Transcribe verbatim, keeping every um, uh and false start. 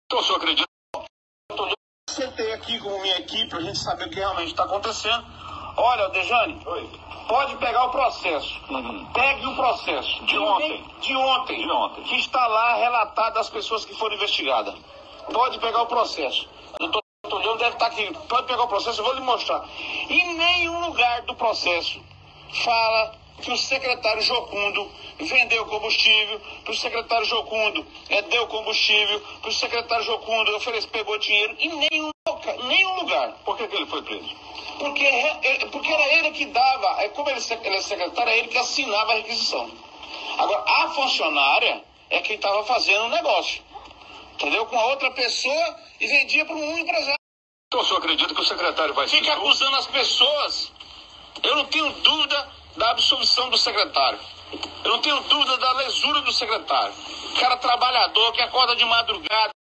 Então, o senhor acredita? Sentei aqui com minha equipe pra gente saber o que realmente está acontecendo. Olha, Dejane, Oi. pode pegar o processo. Uhum. Pegue o processo. De ontem. De ontem. De ontem. Que está lá relatado as pessoas que foram investigadas. Pode pegar o processo. O doutor Leão deve estar aqui. Pode pegar o processo, eu vou lhe mostrar. Em nenhum lugar do processo fala que o secretário Jocundo vendeu combustível, que o secretário Jocundo é, deu combustível, que o secretário Jocundo ofereceu, pegou dinheiro. Em nenhum, nenhum lugar. Por que, que ele foi preso? Porque, porque era ele que dava, como ele, ele é secretário, é ele que assinava a requisição. Agora, a funcionária é quem estava fazendo o negócio, entendeu? Com a outra pessoa e vendia para um empresário. Então, o senhor acredita que o secretário vai se Fica expor? acusando as pessoas. Eu não tenho dúvida da absolvição do secretário. Eu não tenho dúvida da lesura do secretário. Cara trabalhador que acorda de madrugada.